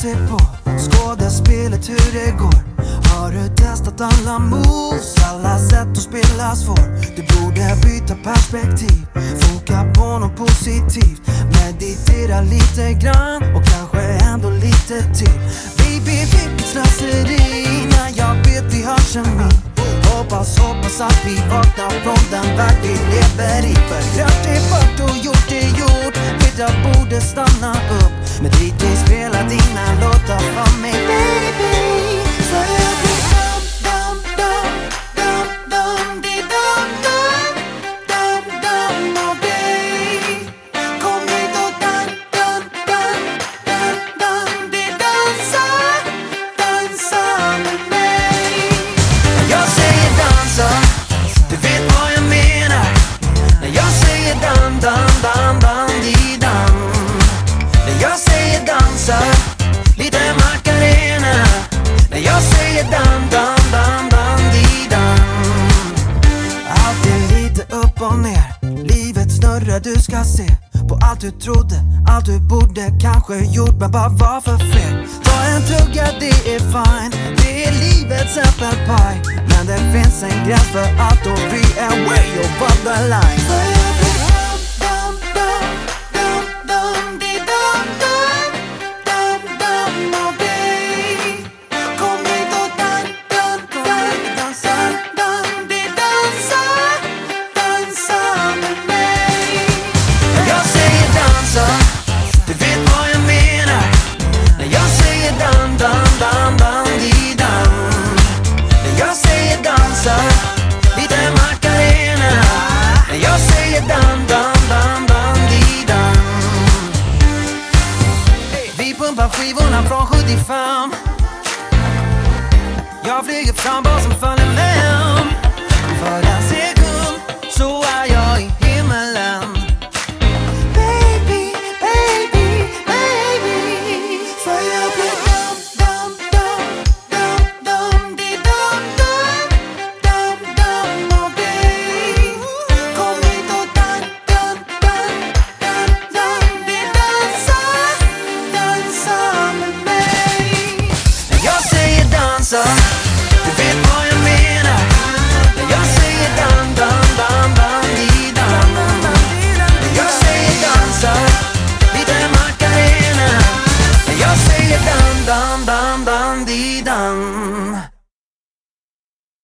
se på skådespelet hur det går. Har du testat alla moves, alla sätt att spela svår? Du borde byta perspektiv, foka på något positivt. Meditera lite grann och kanske ändå lite till. Baby, vilket slöseri när jag vet vi har kemi. Hoppas att vi vaknar från den värld vi lever i. För grönt är fört och gjort är gjort. Vet jag borde stanna upp, men dit och spela dina låtar för mig, baby. För jag blir dum, dum, dum, dum, di dum, dum, dum, dum av dig. Kom hit och dum, dum, dum, dum, dum, di dansa, dansa med mig. Jag säger dansa, du vet vad jag menar. När jag säger dum, dum, dum, dum, di dum. När jag säger dansa, lite Macarena. När jag säger dum, dum, dum, dum, di dum. Allt är lite upp och ner, livet snurrar, du ska se. På allt du trodde, allt du borde kanske gjort, men bara var för fel. Ta en tugga, det är fine. Det är livets apple pie. Men det finns en gräns för allt och vi är way over the line.